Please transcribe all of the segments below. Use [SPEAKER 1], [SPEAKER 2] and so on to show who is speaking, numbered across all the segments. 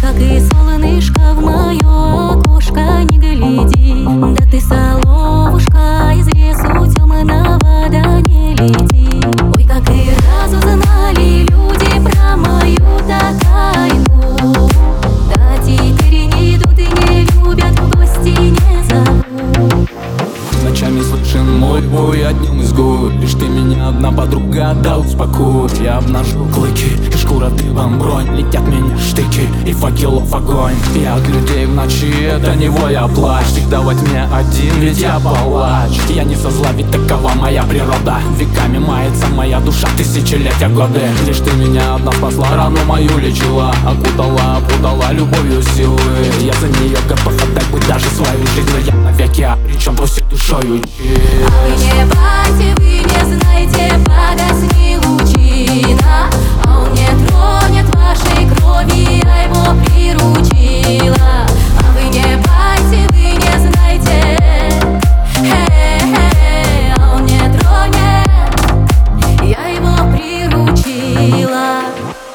[SPEAKER 1] как и солнышко в мое окошко не гляди. Да ты, соловушка, из лесу темного, да не лети. Ой, как и раз узнали люди про мою-то тайну. Да теперь не идут и не любят, в гости не зовут.
[SPEAKER 2] Ночами слышен мой бой одним из губ. Лишь ты меня одна подруга, да успокой. Я обнажу клыки, и шкура дыбом бронь. Летят меня штыки, и факелов огонь. Я от людей в ночи, это не вой, а плач. Всегда во тьме один, ведь я палач. Я не со зла, ведь такова моя природа. Веками мается моя душа, тысячелетия годы. Лишь ты меня одна спасла, рану мою лечила. Окутала, опутала любовью силы. Я за нее готов отдать быть даже свою жизнь. Но я навеки обречен, бросить душою честь.
[SPEAKER 1] А вы не братья, вы не знаете, погасни лучина. А он не тронет вашей крови, я его приручила. А вы не братья, вы не знаете, а он не тронет, я его приручила.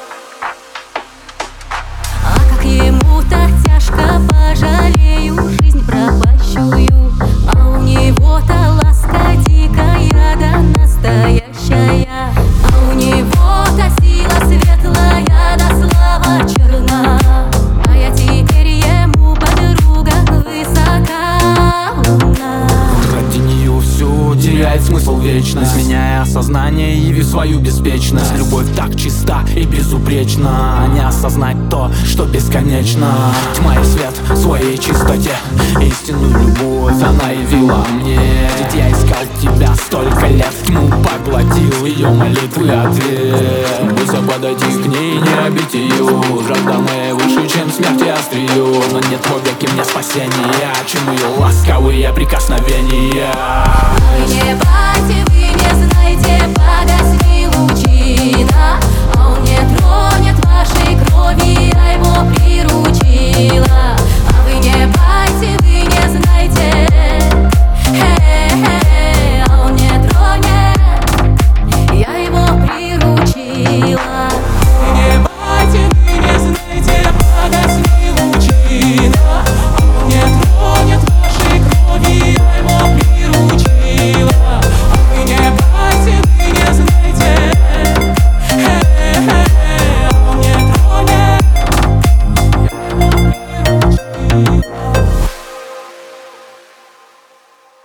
[SPEAKER 1] А как ему так тяжко, пожалею жизнь пропащую. А у него-то ласка дикая, да настоящая. А у него-то сила светлая, да слава черна. А я теперь ему подруга, высока луна.
[SPEAKER 2] Ради нее все теряет смысл вечность. Меняя сознание, яви свою беспечность. Любовь так чиста и безупречна. Не осознать то, что бесконечно. Тьма и свет в своей чистоте. Истинную любовь она явила мне. Ведь я искал тебя столько лет. Тьму поглотил ее молитвы ответ. Быстро подойти к ней, не обить ее. Жажда моя выше, чем смерть и острие. Но нет вовеки мне спасения, чем ее ласковые прикосновения.
[SPEAKER 1] Вы не братья, вы не знаете,